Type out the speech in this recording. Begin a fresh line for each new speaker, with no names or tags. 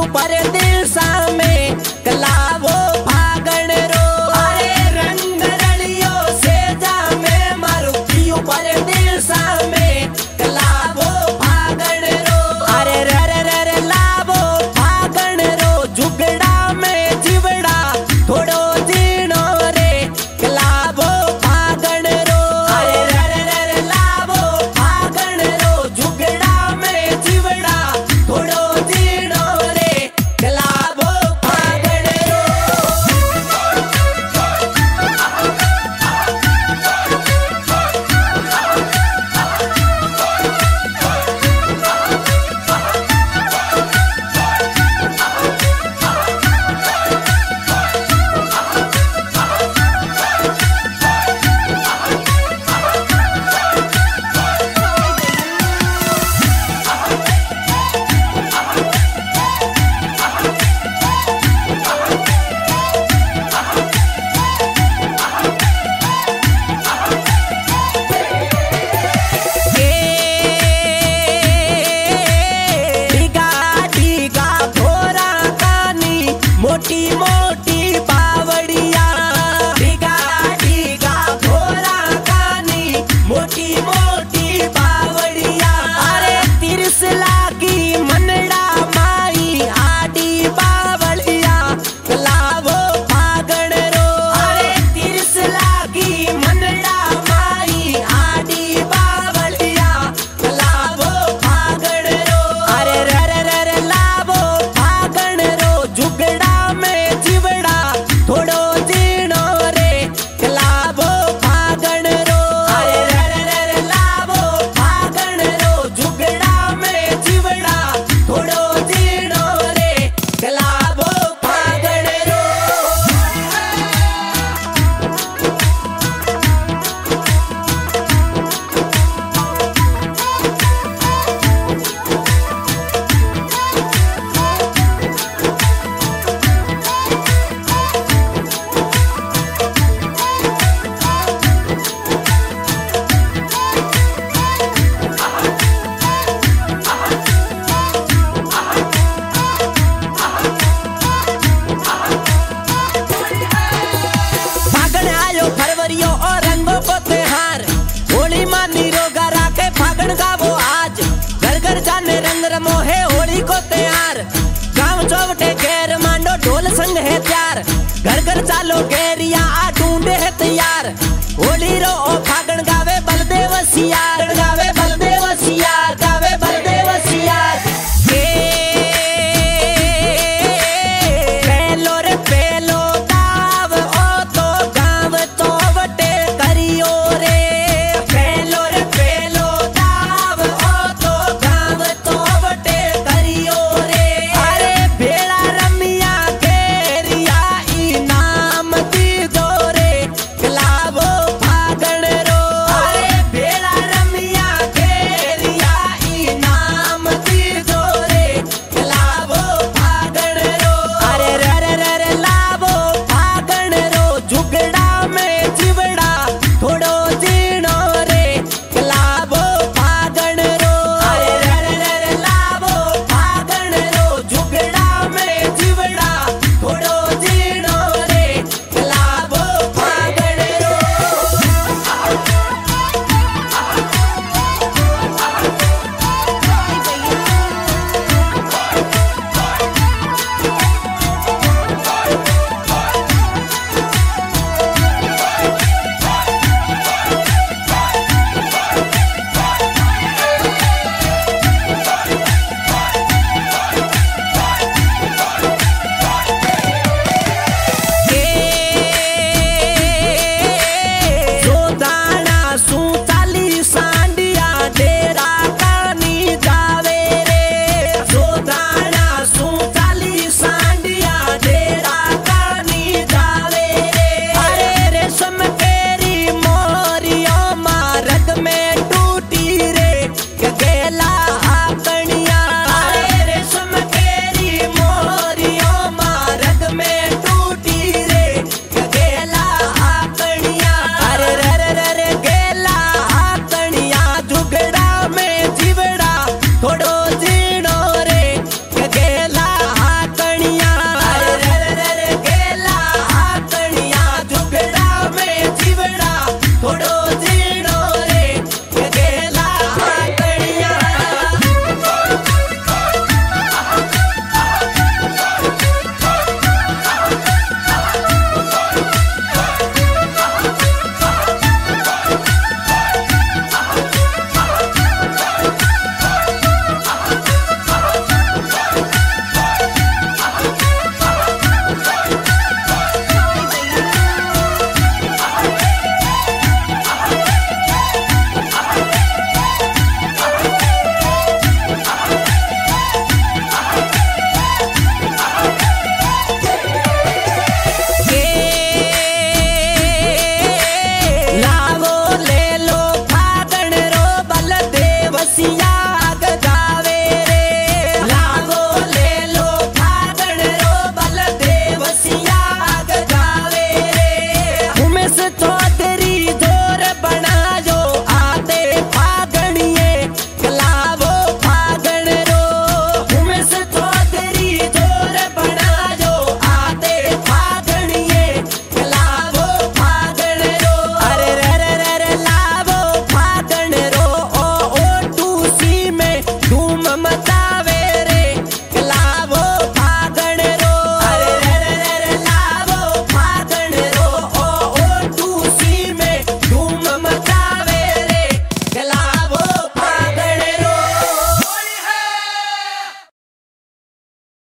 परदेसा में कलावो फागण रो। अरे रंग रलियो से जा में मारू पियो परदेसा में कलावो फागण रो। अरे रर रर लावो फागण रो जुगड़ा में जीवड़ा थोड़ो जीणो रे कलावो फागण रो। अरे रर रर लावो फागण रो जुगड़ा में जीवड़ा थोड़ो जीणो रे कलावो फागण रो। मोटी मोटी बावड़िया ढीगा ढीगा भोरा कानी मोटी मोटी बावड़िया। अरे तिरसला की मनड़ा माई आडी बावड़िया कलावो फागण रो। अरे तिरसला की मनड़ा माई आडी बावड़िया कलावो फागण रो। अरे रर रर लावो फागण रो जुगड़ा थोड़ो जीणो रे कलावो फागण रो। अरे रर रर लावो फागण रो जुगड़ा में जीवड़ा थोड़ो जीणो रे कलावो फागण रो। फरवरियो और रंगों को त्योहार होली मानी रोगा राके फागण गावो आज। घर घर जाने रंग रमो है होली को त्योहार। गाँव चौवटे घेर मांडो ढोल संग है प्यार घर घर चालो घेर।